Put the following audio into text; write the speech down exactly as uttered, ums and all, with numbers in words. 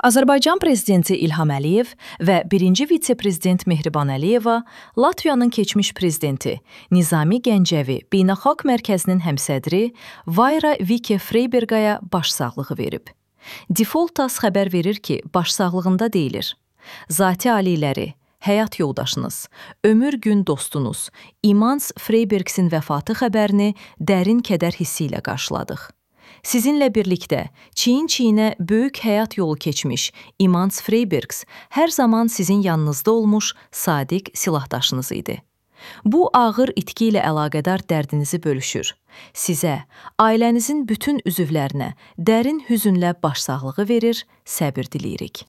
Azərbaycan prezidenti İlham Əliyev və birinci vitse-prezident Mehriban Əliyeva Latviyanın keçmiş prezidenti Nizami Gəncəvi Beynəlxalq Mərkəzinin həmsədri Vaira Vike-Freibergaya başsağlığı verib. Default-as xəbər verir ki, başsağlığında deyilir: Zati aliləri, həyat yoldaşınız, ömür gün dostunuz İmans Freibergsin vəfatı xəbərini dərin kədər hissi ilə qarşıladıq. Sizinlə birlikdə çiyin-çiyinə böyük həyat yolu keçmiş İmans Freibergs hər zaman sizin yanınızda olmuş sadiq silahdaşınız idi. Bu ağır itki ilə əlaqədar dərdinizi bölüşür. Sizə, ailənizin bütün üzvlərinə dərin hüzünlə başsağlığı verir, səbir diləyirik.